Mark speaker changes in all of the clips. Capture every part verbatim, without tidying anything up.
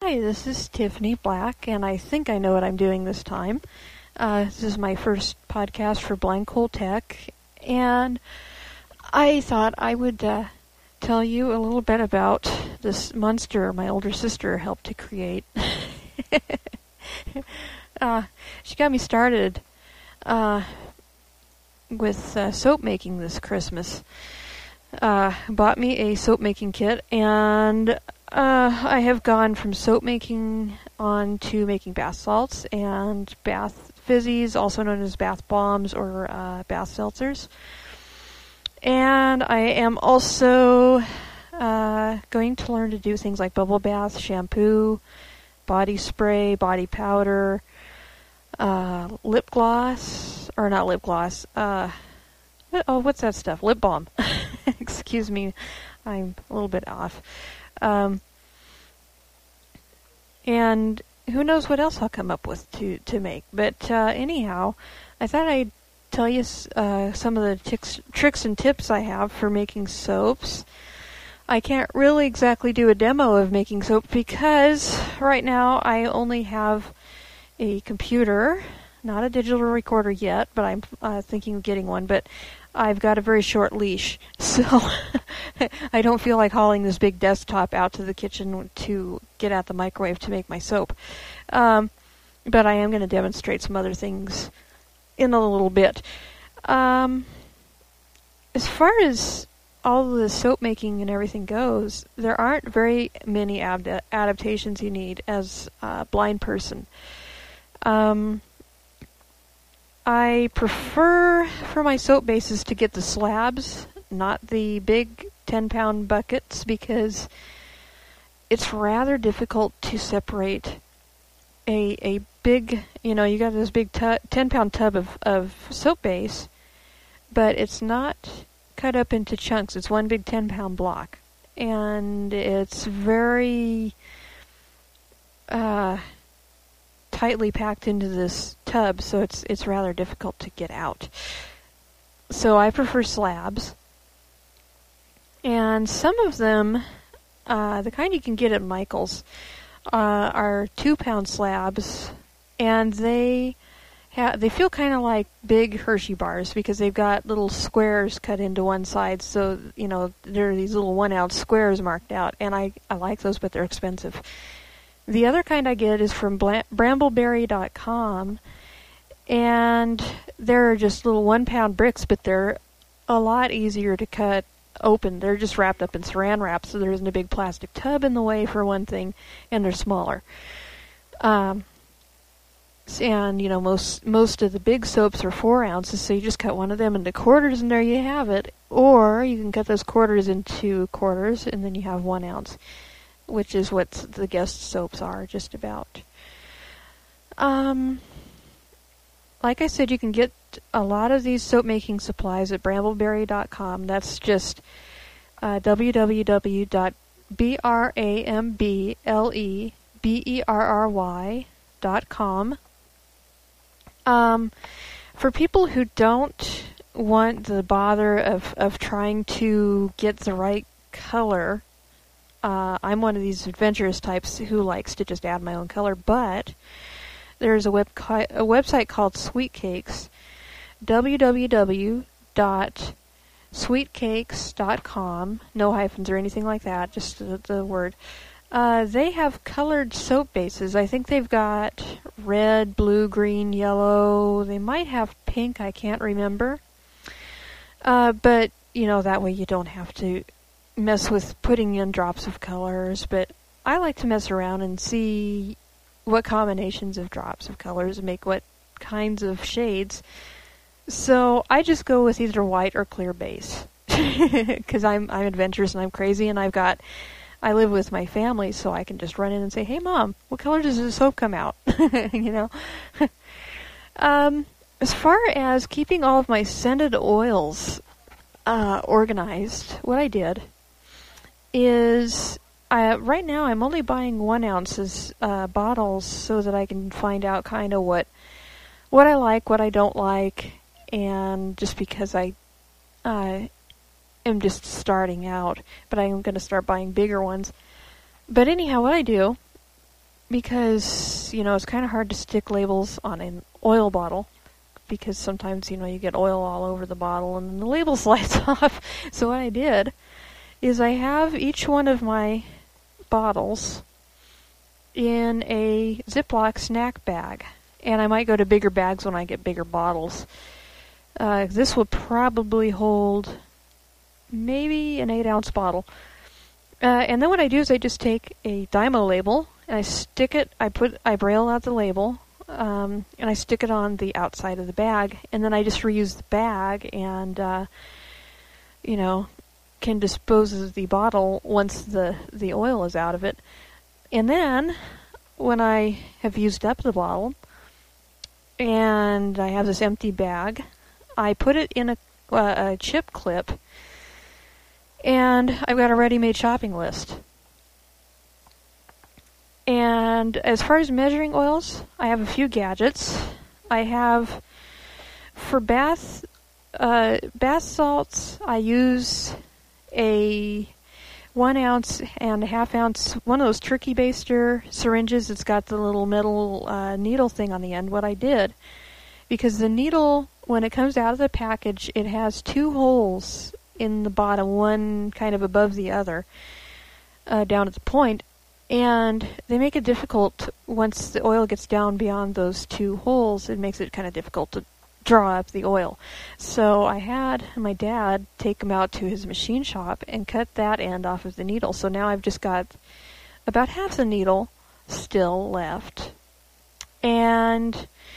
Speaker 1: Hi, this is Tiffany Black, and I think I know what I'm doing this time. Uh, this is my first podcast for Blind Cool Tech, and I thought I would uh, tell you a little bit about this monster my older sister helped to create. uh, she got me started uh, with uh, soap making this Christmas. Uh, bought me a soap making kit, and uh, I have gone from soap making on to making bath salts and bath fizzies, also known as bath bombs or uh, bath seltzers. And I am also uh, going to learn to do things like bubble bath, shampoo, body spray, body powder, uh, lip gloss, or not lip gloss, uh, oh, what's that stuff? Lip balm. Excuse me, I'm a little bit off. Um, and who knows what else I'll come up with to, to make. But uh, anyhow, I thought I'd tell you uh, some of the ticks, tricks and tips I have for making soaps. I can't really exactly do a demo of making soap because right now I only have a computer, not a digital recorder yet, but I'm uh, thinking of getting one. But I've got a very short leash, so I don't feel like hauling this big desktop out to the kitchen to get at the microwave to make my soap. Um, but I am going to demonstrate some other things in a little bit. Um, as far as all the soap making and everything goes, there aren't very many ad- adaptations you need as a blind person. Um... I prefer for my soap bases to get the slabs, not the big ten-pound buckets, because it's rather difficult to separate a a big, you know, you got this big tu- ten-pound tub of, of soap base, but it's not cut up into chunks. It's one big ten-pound block, and it's very uh, tightly packed into this tub, so it's it's rather difficult to get out. So I prefer slabs, and some of them, uh, the kind you can get at Michael's, uh, are two-pound slabs, and they ha- they feel kind of like big Hershey bars because they've got little squares cut into one side. So you know there are these little one-ounce squares marked out, and I I like those, but they're expensive. The other kind I get is from Bla- Brambleberry dot com, and they're just little one-pound bricks, but they're a lot easier to cut open. They're just wrapped up in saran wrap, so there isn't a big plastic tub in the way, for one thing, and they're smaller. Um, and, you know, most most of the big soaps are four ounces, so you just cut one of them into quarters, and there you have it. Or you can cut those quarters into quarters, and then you have one ounce. Which is what the guest soaps are, just about. Um, like I said, you can get a lot of these soap making supplies at Brambleberry dot com. That's just uh, w w w dot brambleberry dot com. Um, for people who don't want the bother of, of trying to get the right color, Uh, I'm one of these adventurous types who likes to just add my own color, but there's a, web a website called Sweet Cakes, w w w dot sweet cakes dot com, no hyphens or anything like that, just the, the word. Uh, they have colored soap bases. I think they've got red, blue, green, yellow. They might have pink, I can't remember. Uh, but, you know, that way you don't have to mess with putting in drops of colors, but I like to mess around and see what combinations of drops of colors make what kinds of shades. So I just go with either white or clear base because I'm I'm adventurous and I'm crazy, and I've got I live with my family, so I can just run in and say, "Hey, Mom, what color does the soap come out?" you know. um, as far as keeping all of my scented oils uh, organized, what I did is uh, right now I'm only buying one ounces uh, bottles so that I can find out kind of what what I like, what I don't like, and just because I uh, am just starting out, but I'm going to start buying bigger ones. But anyhow, what I do because, you know, it's kind of hard to stick labels on an oil bottle, because sometimes, you know, you get oil all over the bottle and then the label slides off. So what I did is I have each one of my bottles in a Ziploc snack bag. And I might go to bigger bags when I get bigger bottles. Uh, this would probably hold maybe an eight ounce bottle. Uh, and then what I do is I just take a Dymo label and I stick it, I put, I braille out the label, um, and I stick it on the outside of the bag, and then I just reuse the bag and, uh, you know, can dispose of the bottle once the, the oil is out of it. And then, when I have used up the bottle, and I have this empty bag, I put it in a, uh, a chip clip, and I've got a ready-made shopping list. And as far as measuring oils, I have a few gadgets. I have, for bath, uh, bath salts, I use a one ounce and a half ounce, one of those turkey baster syringes. It's got the little metal uh, needle thing on the end. What I did, because the needle, when it comes out of the package, it has two holes in the bottom, one kind of above the other, uh, down at the point, and they make it difficult once the oil gets down beyond those two holes. It makes it kind of difficult to draw up the oil. So I had my dad take him out to his machine shop and cut that end off of the needle. So now I've just got about half the needle still left. And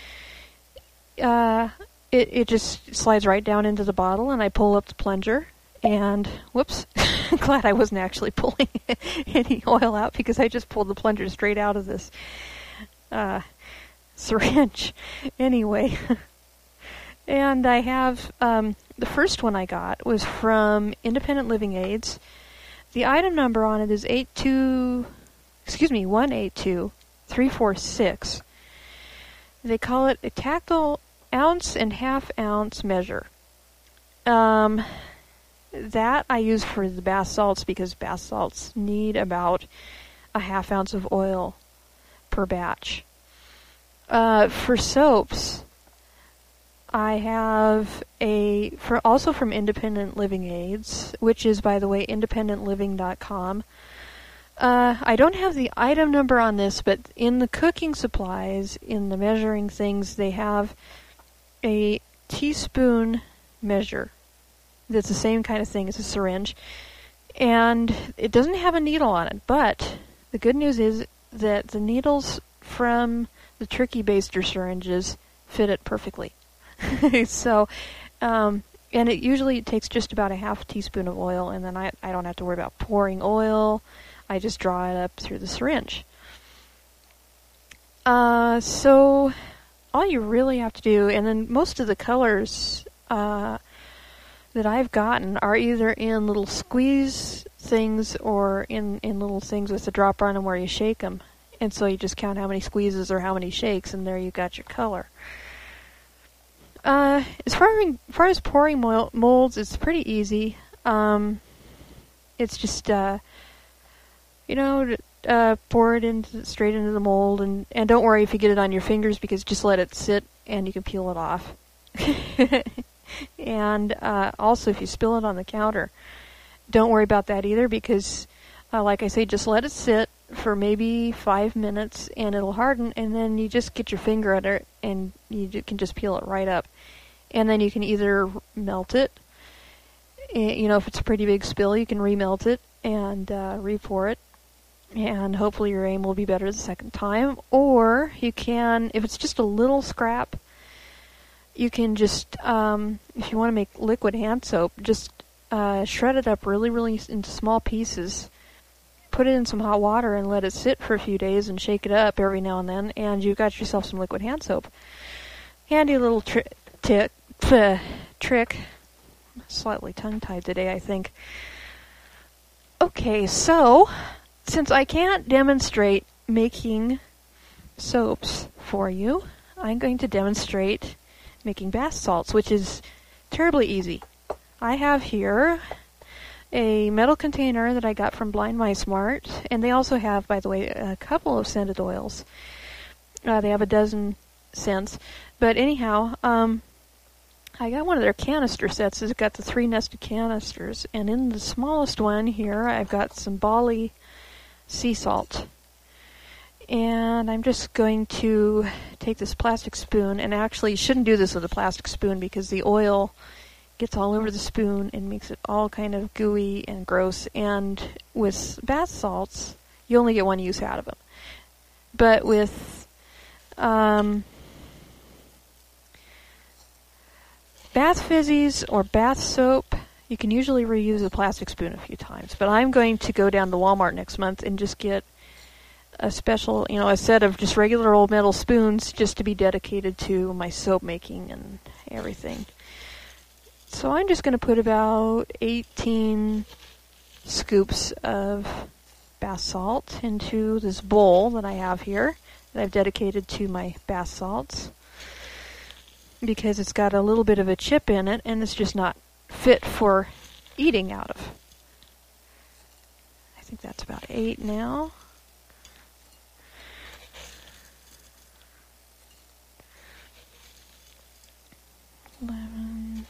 Speaker 1: uh, it, it just slides right down into the bottle, and I pull up the plunger, and whoops, glad I wasn't actually pulling any oil out, because I just pulled the plunger straight out of this uh, syringe. Anyway, and I have, um, the first one I got was from Independent Living Aids. The item number on it is eight two, excuse me, one eight two three four six. They call it a tactile ounce and half ounce measure. Um, that I use for the bath salts, because bath salts need about a half ounce of oil per batch. Uh, for soaps, I have a, for also from Independent Living Aids, which is, by the way, independent living dot com. Uh, I don't have the item number on this, but in the cooking supplies, in the measuring things, they have a teaspoon measure that's the same kind of thing as a syringe. And it doesn't have a needle on it, but the good news is that the needles from the turkey baster syringes fit it perfectly. So, um, and it usually takes just about a half teaspoon of oil, and then I, I don't have to worry about pouring oil. I just draw it up through the syringe. Uh, so all you really have to do, and then most of the colors uh, that I've gotten are either in little squeeze things or in, in little things with a dropper on them where you shake them. And so you just count how many squeezes or how many shakes, and there you got your color. Uh, as far as, as far as pouring molds, it's pretty easy. Um, it's just, uh, you know, uh, pour it into, straight into the mold, and, and don't worry if you get it on your fingers, because just let it sit and you can peel it off. And uh, also, if you spill it on the counter, don't worry about that either, because, uh, like I say, just let it sit for maybe five minutes and it'll harden, and then you just get your finger under it and you can just peel it right up. And then you can either melt it, you know, if it's a pretty big spill, you can remelt it and uh, re-pour it, and hopefully your aim will be better the second time. Or you can, if it's just a little scrap, you can just, um, if you want to make liquid hand soap, just uh, shred it up really, really into small pieces, put it in some hot water and let it sit for a few days, and shake it up every now and then, and you've got yourself some liquid hand soap. Handy little tri- tick, ph, trick. Slightly tongue-tied today, I think. Okay, so since I can't demonstrate making soaps for you, I'm going to demonstrate making bath salts, which is terribly easy. I have here a metal container that I got from Blind Mice Mart, and they also have, by the way, a couple of scented oils. Uh, they have a dozen scents. But anyhow, um, I got one of their canister sets. It's got the three nested canisters, and in the smallest one here, I've got some Bali sea salt. And I'm just going to take this plastic spoon, and actually you shouldn't do this with a plastic spoon because the oil gets all over the spoon and makes it all kind of gooey and gross. And with bath salts, you only get one use out of them. But with um, bath fizzies or bath soap, you can usually reuse a plastic spoon a few times. But I'm going to go down to Walmart next month and just get a special, you know, a set of just regular old metal spoons just to be dedicated to my soap making and everything. So I'm just going to put about eighteen scoops of bath salt into this bowl that I have here that I've dedicated to my bath salts because it's got a little bit of a chip in it and it's just not fit for eating out of. I think that's about eight now. eleven.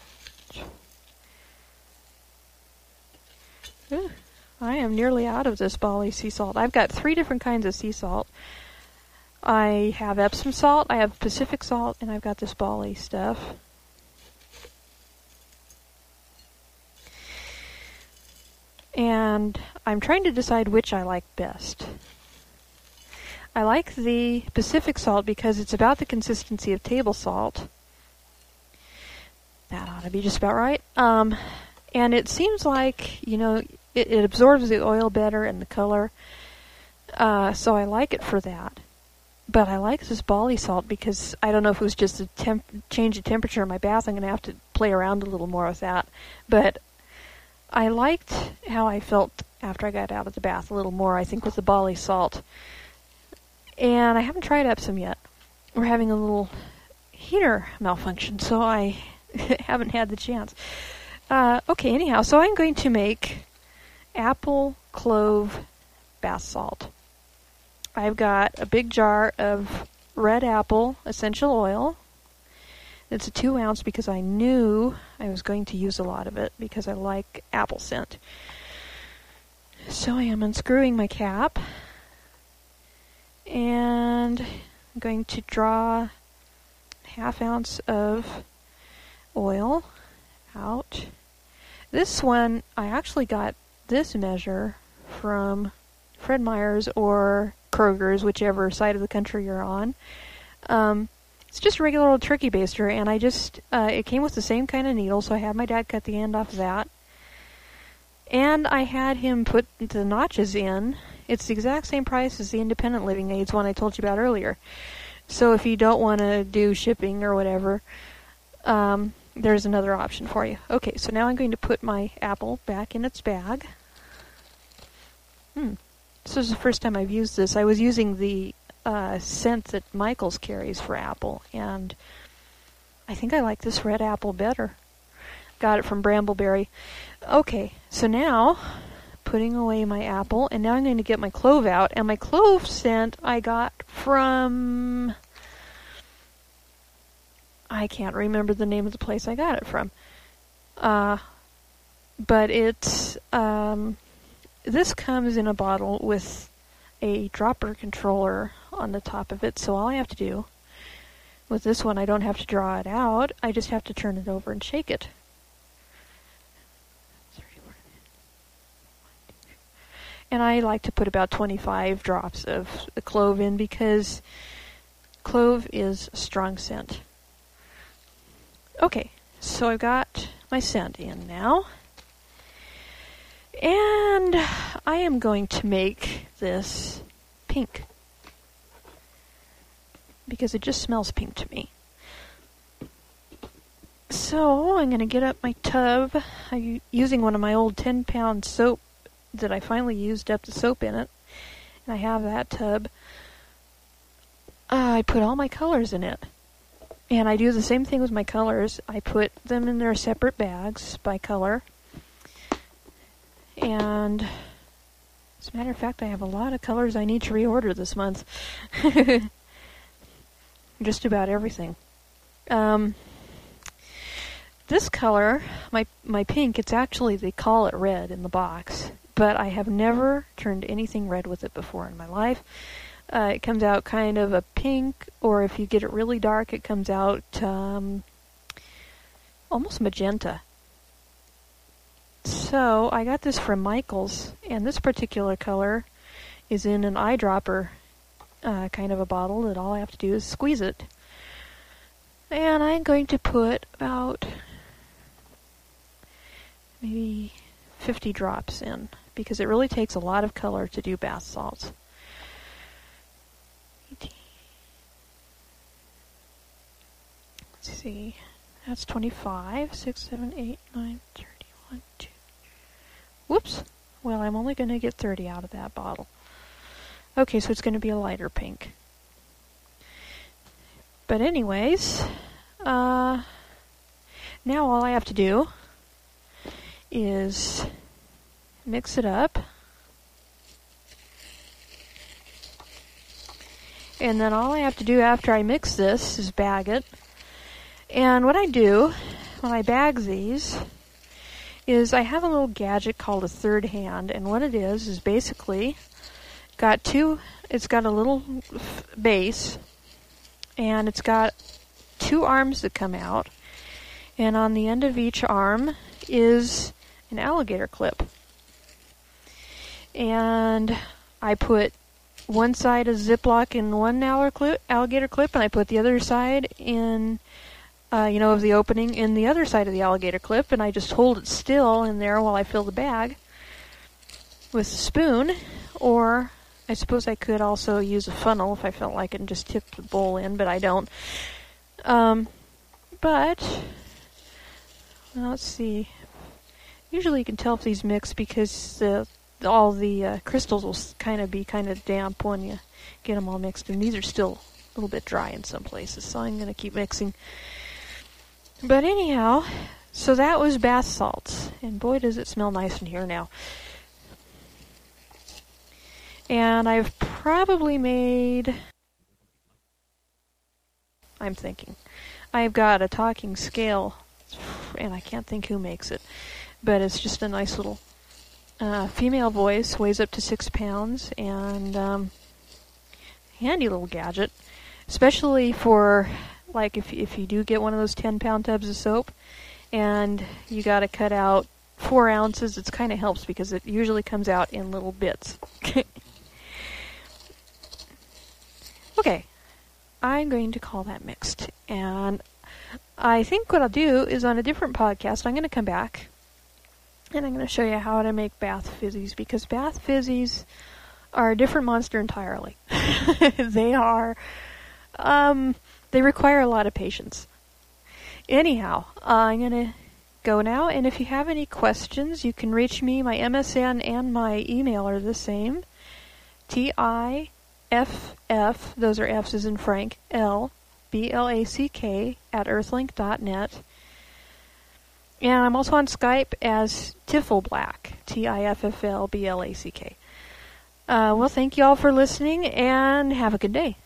Speaker 1: Ooh, I am nearly out of this Bali sea salt. I've got three different kinds of sea salt. I have Epsom salt, I have Pacific salt, and I've got this Bali stuff. And I'm trying to decide which I like best. I like the Pacific salt because it's about the consistency of table salt. That ought to be just about right. Um, and it seems like, you know, it, it absorbs the oil better and the color. Uh, so I like it for that. But I like this Bali salt because I don't know if it was just a temp- change of temperature in my bath. I'm going to have to play around a little more with that. But I liked how I felt after I got out of the bath a little more, I think, with the Bali salt. And I haven't tried Epsom yet. We're having a little heater malfunction, so I haven't had the chance. Uh, okay, anyhow, so I'm going to make apple clove bath salt. I've got a big jar of red apple essential oil. It's a two ounce because I knew I was going to use a lot of it because I like apple scent. So I am unscrewing my cap and I'm going to draw half ounce of oil out. This one, I actually got this measure from Fred Meyer's or Kroger's, whichever side of the country you're on. Um, it's just a regular old turkey baster, and I just, uh, it came with the same kind of needle, so I had my dad cut the end off of that. And I had him put the notches in. It's the exact same price as the Independent Living Aids one I told you about earlier. So if you don't want to do shipping or whatever, um, there's another option for you. Okay, so now I'm going to put my apple back in its bag. Hmm. This is the first time I've used this. I was using the uh, scent that Michaels carries for apple, and I think I like this red apple better. Got it from Brambleberry. Okay, so now putting away my apple, and now I'm going to get my clove out, and my clove scent I got from... I can't remember the name of the place I got it from. Uh, but it's... Um, this comes in a bottle with a dropper controller on the top of it, so all I have to do with this one, I don't have to draw it out, I just have to turn it over and shake it. And I like to put about twenty-five drops of the clove in because clove is a strong scent. Okay, so I've got my scent in now. And I am going to make this pink because it just smells pink to me. So I'm going to get up my tub. I'm using one of my old ten pound soap that I finally used up the soap in it. And I have that tub. Uh, I put all my colors in it. And I do the same thing with my colors. I put them in their separate bags by color. And as a matter of fact, I have a lot of colors I need to reorder this month. Just about everything. Um, this color, my my pink, it's actually, they call it red in the box, but I have never turned anything red with it before in my life. Uh, it comes out kind of a pink, or if you get it really dark, it comes out um, almost magenta. So I got this from Michaels, and this particular color is in an eyedropper uh, kind of a bottle that all I have to do is squeeze it. And I'm going to put about maybe fifty drops in, because it really takes a lot of color to do bath salts. Let's see, that's twenty-five, six, seven, eight, nine, thirty-one, two. Whoops. Well, I'm only going to get thirty out of that bottle. Okay, so it's going to be a lighter pink. But anyways, uh, now all I have to do is mix it up. And then all I have to do after I mix this is bag it. And what I do when I bag these is I have a little gadget called a third hand. And what it is is basically got two, it's got a little f- base, and it's got two arms that come out, and on the end of each arm is an alligator clip. And I put one side of Ziploc in one alligator clip, and I put the other side in, uh, you know, of the opening in the other side of the alligator clip, and I just hold it still in there while I fill the bag with a spoon, or I suppose I could also use a funnel if I felt like it and just tip the bowl in, but I don't. Um, but, well, let's see. Usually you can tell if these mix because the, all the uh, crystals will kind of be kind of damp when you get them all mixed. And these are still a little bit dry in some places, so I'm going to keep mixing. But anyhow, so that was bath salts. And boy, does it smell nice in here now. And I've probably made, I'm thinking, I've got a talking scale, and I can't think who makes it, but it's just a nice little uh, female voice, weighs up to six pounds, and um, handy little gadget, especially for, like, if, if you do get one of those ten-pound tubs of soap, and you got to cut out four ounces, it kind of helps because it usually comes out in little bits. Okay, I'm going to call that mixed. And I think what I'll do is on a different podcast, I'm going to come back and I'm going to show you how to make bath fizzies, because bath fizzies are a different monster entirely. They are, um, they require a lot of patience. Anyhow, uh, I'm going to go now, and if you have any questions, you can reach me. My M S N and my email are the same. T I F F, those are F's as in Frank, L, B L A C K, at earthlink dot net. And I'm also on Skype as Tiffleblack, T I F F L B L A C K. Uh, well, thank you all for listening, and have a good day.